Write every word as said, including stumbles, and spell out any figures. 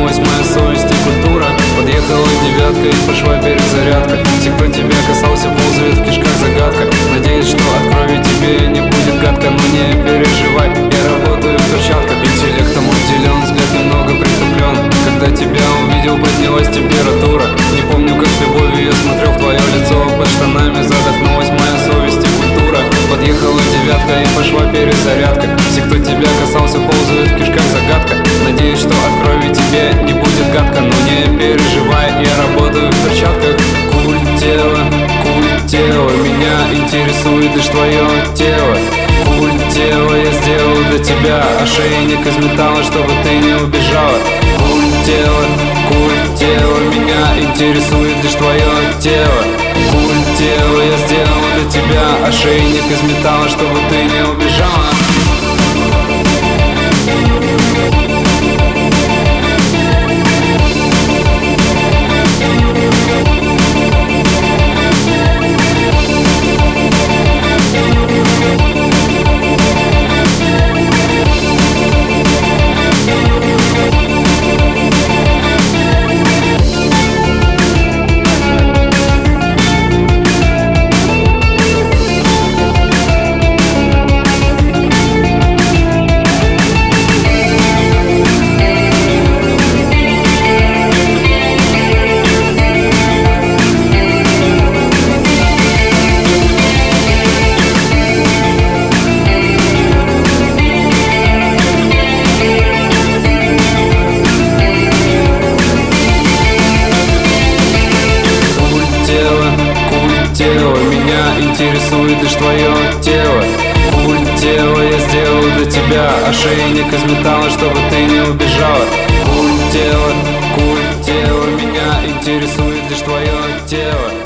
проснулась моя совесть и культура. Подъехала девятка и пошла перезарядка. Все, кто тебя касался, ползают в кишках загадка. Надеюсь, что от крови тебе не будет гадко, но не переживай, я работаю в перчатках. Интеллектом обделен, взгляд немного притуплен. Когда тебя увидел, поднялась температура. Не помню, как с любовью я смотрел в твое лицо. Под штанами задохнулась моя совесть и культура. Подъехала девятка и пошла перезарядка. Все, кто тебя касался, ползают в кишках загадка. Надеюсь, что от крови тебе не будет гадко, но не переживай, я работаю в перчатках. Культ тела, культ тела, меня интересует лишь твое тело. Культ тела, я сделал для тебя ошейник из металла, чтобы ты не убежала. Культ тела, культ тела, меня интересует лишь твое тело. Культ тела, я сделал для тебя ошейник из металла, чтобы ты не убежала. Тело, меня интересует лишь твое тело. Культ тела, я сделал для тебя ошейник из металла, чтобы ты не убежала. Культ тела, культ тела, меня интересует лишь твое тело.